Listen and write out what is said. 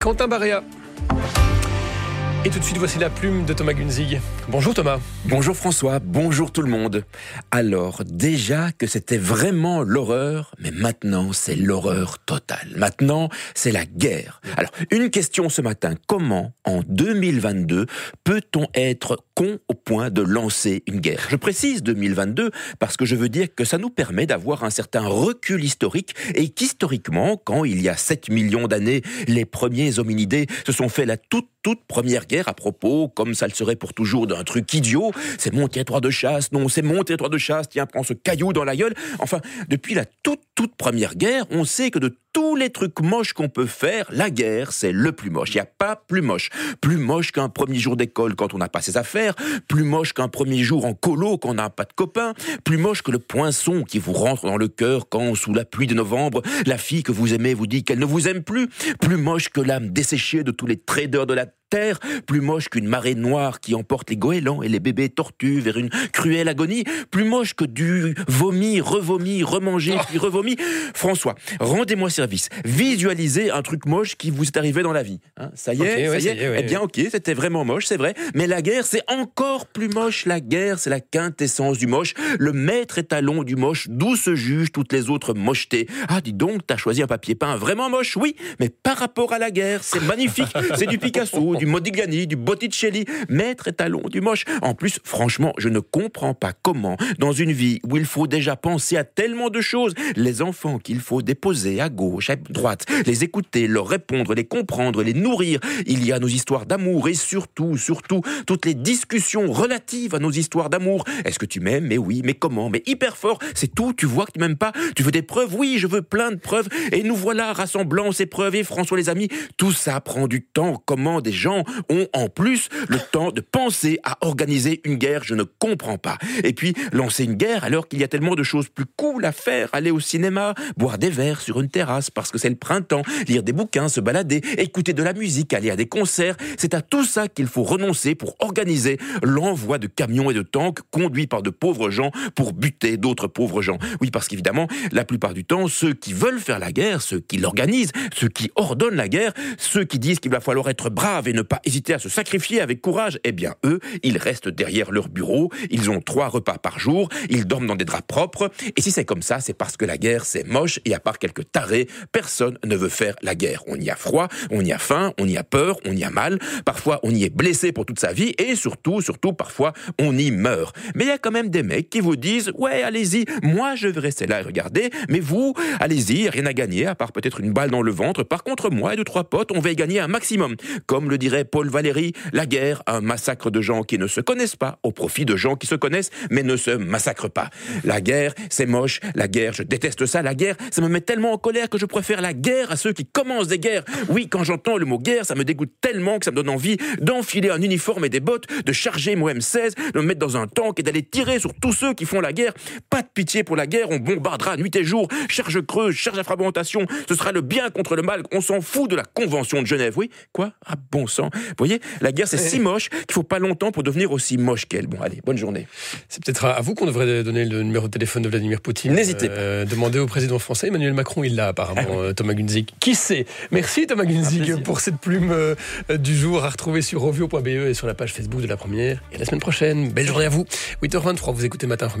Quentin Baréa. Et tout de suite, voici la plume de Thomas Gunzig. Bonjour Thomas. Bonjour François, bonjour tout le monde. Alors, déjà que c'était vraiment l'horreur, mais maintenant c'est l'horreur totale. Maintenant, c'est la guerre. Alors, une question ce matin, comment, en 2022, peut-on être con au point de lancer une guerre ? Je précise 2022 parce que je veux dire que ça nous permet d'avoir un certain recul historique et qu'historiquement, quand il y a 7 millions d'années, les premiers hominidés se sont fait la toute première guerre à propos, comme ça le serait pour toujours, d'un truc idiot. C'est mon territoire de chasse, non, c'est mon territoire de chasse, tiens, prends ce caillou dans la gueule. Enfin, depuis la toute première guerre, on sait que de tous les trucs moches qu'on peut faire, la guerre, c'est le plus moche. Il n'y a pas plus moche. Plus moche qu'un premier jour d'école quand on n'a pas ses affaires, plus moche qu'un premier jour en colo quand on n'a pas de copains, plus moche que le poinçon qui vous rentre dans le cœur quand, sous la pluie de novembre, la fille que vous aimez vous dit qu'elle ne vous aime plus moche que l'âme desséchée de tous les traders de la terre, plus moche qu'une marée noire qui emporte les goélands et les bébés tortues vers une cruelle agonie, plus moche que du vomi, revomi, remangé, puis revomi. François, rendez-moi service. Visualisez un truc moche qui vous est arrivé dans la vie. Hein, ça y est, ça y est. Eh bien, ok, c'était vraiment moche, c'est vrai. Mais la guerre, c'est encore plus moche. La guerre, c'est la quintessence du moche, le maître étalon du moche, d'où se jugent toutes les autres mochetés. Ah, dis donc, t'as choisi un papier peint vraiment moche, oui, mais par rapport à la guerre, c'est magnifique. C'est du Picasso, du Modigliani, du Botticelli, maître étalon du moche. En plus, franchement, je ne comprends pas comment, dans une vie où il faut déjà penser à tellement de choses, les enfants qu'il faut déposer à gauche, à droite, les écouter, leur répondre, les comprendre, les nourrir. Il y a nos histoires d'amour et surtout, toutes les discussions relatives à nos histoires d'amour. Est-ce que tu m'aimes ? Mais oui, mais comment ? Mais hyper fort, c'est tout, tu vois que tu m'aimes pas ? Tu veux des preuves ? Oui, je veux plein de preuves. Et nous voilà rassemblant ces preuves. Et François, les amis, tout ça prend du temps. Comment des gens ont en plus le temps de penser à organiser une guerre, je ne comprends pas. Et puis, lancer une guerre alors qu'il y a tellement de choses plus cool à faire, aller au cinéma, boire des verres sur une terrasse parce que c'est le printemps, lire des bouquins, se balader, écouter de la musique, aller à des concerts, c'est à tout ça qu'il faut renoncer pour organiser l'envoi de camions et de tanks conduits par de pauvres gens pour buter d'autres pauvres gens. Oui, parce qu'évidemment, la plupart du temps, ceux qui veulent faire la guerre, ceux qui l'organisent, ceux qui ordonnent la guerre, ceux qui disent qu'il va falloir être brave et ne pas hésiter à se sacrifier avec courage, eh bien eux, ils restent derrière leur bureau, ils ont 3 repas par jour, ils dorment dans des draps propres, et si c'est comme ça, c'est parce que la guerre c'est moche, et à part quelques tarés, personne ne veut faire la guerre. On y a froid, on y a faim, on y a peur, on y a mal, parfois on y est blessé pour toute sa vie, et surtout, parfois, on y meurt. Mais il y a quand même des mecs qui vous disent, ouais, allez-y, moi je vais rester là et regarder, mais vous, allez-y, rien à gagner, à part peut-être une balle dans le ventre, par contre moi et 2-3 potes, on va y gagner un maximum. Comme le dirait Paul Valéry, la guerre, un massacre de gens qui ne se connaissent pas, au profit de gens qui se connaissent, mais ne se massacrent pas. La guerre, c'est moche, la guerre, je déteste ça, la guerre, ça me met tellement en colère que je préfère la guerre à ceux qui commencent des guerres. Oui, quand j'entends le mot guerre, ça me dégoûte tellement que ça me donne envie d'enfiler un uniforme et des bottes, de charger mon M16, de me mettre dans un tank et d'aller tirer sur tous ceux qui font la guerre. Pas de pitié pour la guerre, on bombardera nuit et jour, charge creuse, charge à fragmentation, ce sera le bien contre le mal, on s'en fout de la Convention de Genève. Oui, quoi ? Ah bon sang. Vous voyez, la guerre c'est si moche qu'il faut pas longtemps pour devenir aussi moche qu'elle. Bon allez, bonne journée. C'est peut-être à vous qu'on devrait donner le numéro de téléphone de Vladimir Poutine. N'hésitez pas. Demandez au président français, Emmanuel Macron, il l'a apparemment, Thomas Gunzig. Qui sait ? Merci Thomas Gunzig pour cette plume du jour à retrouver sur ovio.be et sur la page Facebook de La Première. Et à la semaine prochaine. Belle journée à vous. 8h23, vous écoutez Matin.